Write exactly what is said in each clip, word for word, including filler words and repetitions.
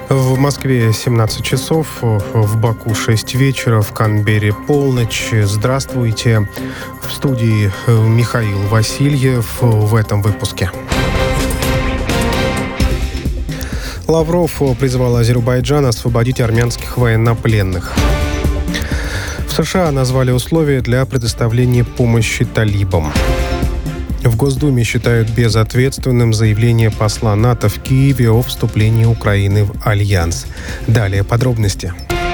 В Москве семнадцать часов, в Баку шесть вечера, в Канберре полночь. Здравствуйте. В студии Михаил Васильев в этом выпуске. Лавров призвал Азербайджан освободить армянских военнопленных. В США назвали условия для предоставления помощи талибам. В Госдуме считают безответственным заявление посла НАТО в Киеве о вступлении Украины в Альянс. Далее подробности.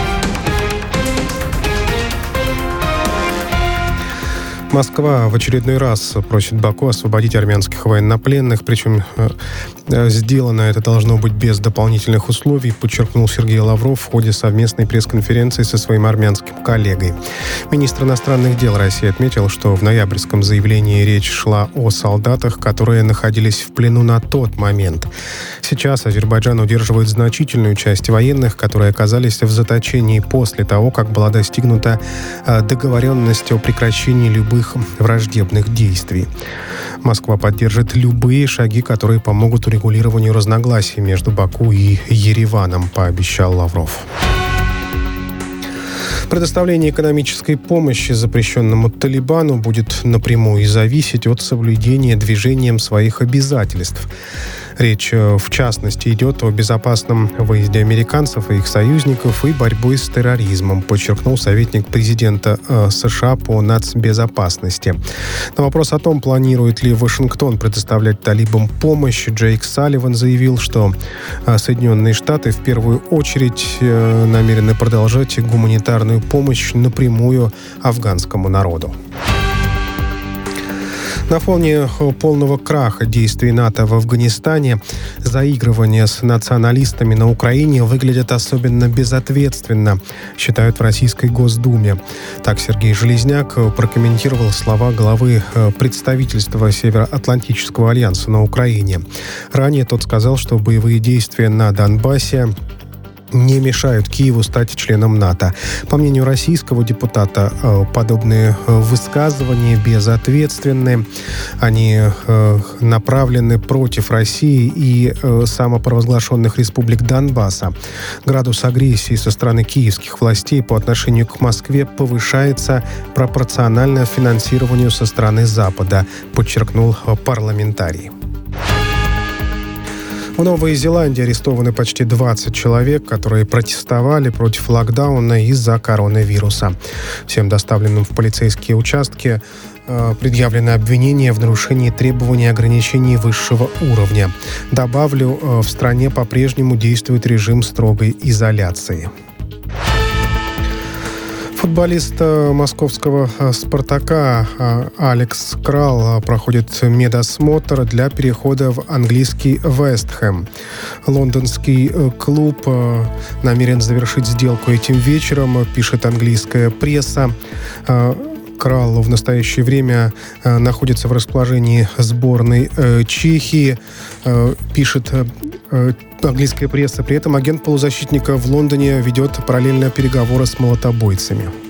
Москва в очередной раз просит Баку освободить армянских военнопленных, причем э, сделано это должно быть без дополнительных условий, подчеркнул Сергей Лавров в ходе совместной пресс-конференции со своим армянским коллегой. Министр иностранных дел России отметил, что в ноябрьском заявлении речь шла о солдатах, которые находились в плену на тот момент. Сейчас Азербайджан удерживает значительную часть военных, которые оказались в заточении после того, как была достигнута э, договоренность о прекращении любых враждебных действий. Москва поддержит любые шаги, которые помогут урегулированию разногласий между Баку и Ереваном, пообещал Лавров. Предоставление экономической помощи запрещенному Талибану будет напрямую зависеть от соблюдения движением своих обязательств. Речь, в частности, идет о безопасном выезде американцев и их союзников и борьбе с терроризмом, подчеркнул советник президента США по нацбезопасности. На вопрос о том, планирует ли Вашингтон предоставлять талибам помощь, Джейк Салливан заявил, что Соединенные Штаты в первую очередь намерены продолжать гуманитарную помощь напрямую афганскому народу. На фоне полного краха действий НАТО в Афганистане заигрывания с националистами на Украине выглядят особенно безответственно, считают в Российской Госдуме. Так Сергей Железняк прокомментировал слова главы представительства Североатлантического альянса на Украине. Ранее тот сказал, что боевые действия на Донбассе не мешают Киеву стать членом НАТО. По мнению российского депутата, подобные высказывания безответственны. Они направлены против России и самопровозглашенных республик Донбасса. Градус агрессии со стороны киевских властей по отношению к Москве повышается пропорционально финансированию со стороны Запада, подчеркнул парламентарий. В Новой Зеландии арестованы почти двадцать человек, которые протестовали против локдауна из-за коронавируса. Всем доставленным в полицейские участки э, предъявлены обвинения в нарушении требований ограничений высшего уровня. Добавлю, э, в стране по-прежнему действует режим строгой изоляции. Футболист московского «Спартака» Алекс Крал проходит медосмотр для перехода в английский «Вест Хэм». Лондонский клуб намерен завершить сделку этим вечером, пишет английская пресса. Крал в настоящее время находится в расположении сборной Чехии, пишет английская пресса. При этом агент полузащитника в Лондоне ведет параллельно переговоры с молотобойцами.